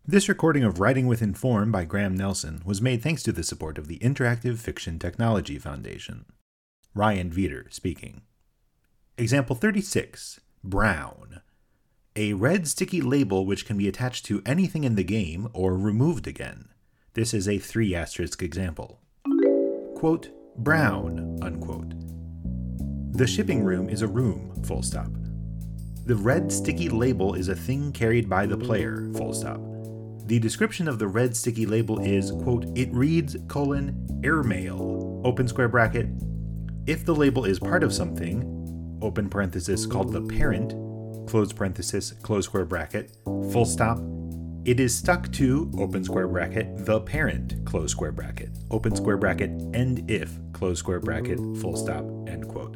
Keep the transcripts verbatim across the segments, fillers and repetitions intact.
This recording of Writing with Inform by Graham Nelson was made thanks to the support of the Interactive Fiction Technology Foundation. Ryan Veeder speaking. Example thirty-six. Brown. A red sticky label which can be attached to anything in the game or removed again. This is a three asterisk example. Quote, brown, unquote. The shipping room is a room, full stop. The red sticky label is a thing carried by the player, full stop. The description of the red sticky label is, quote, it reads, colon, airmail, open square bracket. If the label is part of something, open parenthesis called the parent, close parenthesis, close square bracket, full stop, it is stuck to, open square bracket, the parent, close square bracket, open square bracket, and if, close square bracket, full stop, end quote.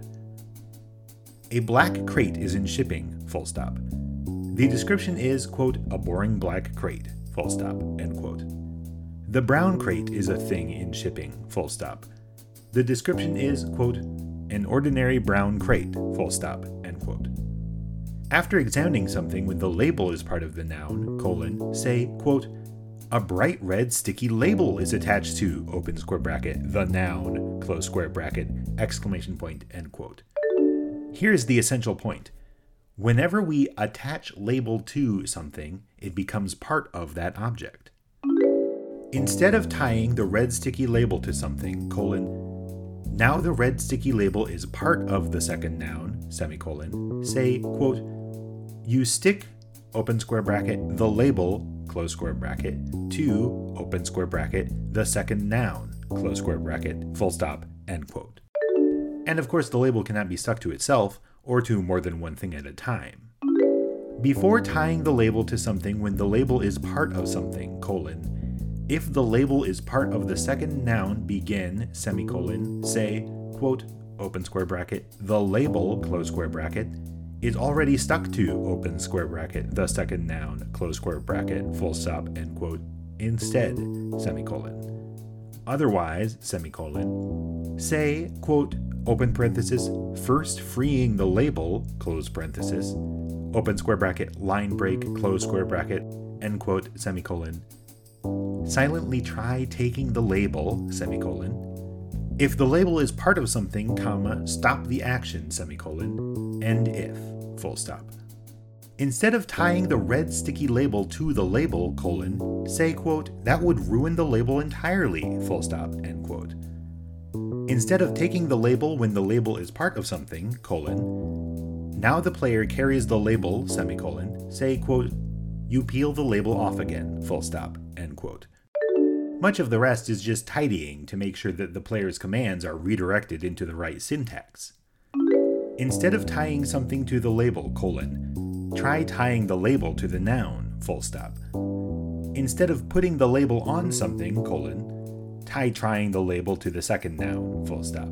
A black crate is in shipping, full stop. The description is, quote, a boring black crate, full stop, end quote. The brown crate is a thing in shipping, full stop. The description is, quote, an ordinary brown crate, full stop, end quote. After examining something when the label is part of the noun, colon, say, quote, a bright red sticky label is attached to, open square bracket, the noun, close square bracket, exclamation point, end quote. Here's the essential point. Whenever we attach label to something, it becomes part of that object. Instead of tying the red sticky label to something, colon, now the red sticky label is part of the second noun, semicolon, say, quote, you stick, open square bracket, the label, close square bracket, to, open square bracket, the second noun, close square bracket, full stop, end quote. And of course the label cannot be stuck to itself, or to more than one thing at a time. Before tying the label to something when the label is part of something, colon, if the label is part of the second noun, begin, semicolon, say, quote, open square bracket, the label, close square bracket, is already stuck to, open square bracket, the second noun, close square bracket, full stop, end quote, instead, semicolon. Otherwise, semicolon, say, quote, open parenthesis, first freeing the label, close parenthesis, open square bracket, line break, close square bracket, end quote, semicolon. Silently try taking the label, semicolon. If the label is part of something, comma, stop the action, semicolon, end if, full stop. Instead of tying the red sticky label to the label, colon, say, quote, that would ruin the label entirely, full stop, end quote. Instead of taking the label when the label is part of something, colon, now the player carries the label, semicolon, say, quote, you peel the label off again, full stop, end quote. Much of the rest is just tidying to make sure that the player's commands are redirected into the right syntax. Instead of tying something to the label, colon, try tying the label to the noun, full stop. Instead of putting the label on something, colon, try trying the label to the second noun, full stop.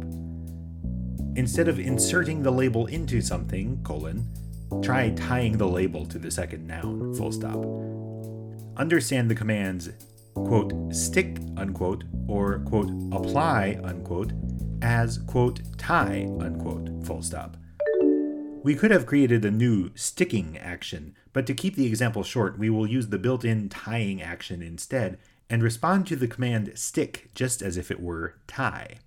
Instead of inserting the label into something, colon, try tying the label to the second noun, full stop. Understand the commands, quote, stick, unquote, or, quote, apply, unquote, as, quote, tie, unquote, full stop. We could have created a new sticking action, but to keep the example short, we will use the built-in tying action instead, and respond to the command stick just as if it were tie.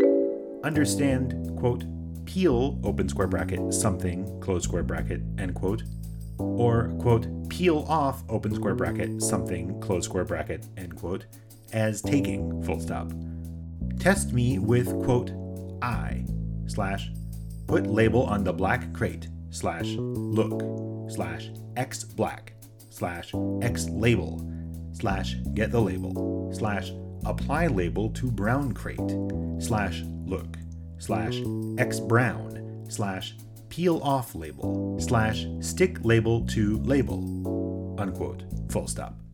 Understand, quote, peel, open square bracket, something, close square bracket, end quote, or, quote, peel off, open square bracket, something, close square bracket, end quote, as taking, full stop. Test me with, quote, I, slash, put label on the black crate, slash, look, slash, x black, slash, x label, slash get the label, slash apply label to brown crate, slash look, slash x brown, slash peel off label, slash stick label to label, unquote, full stop.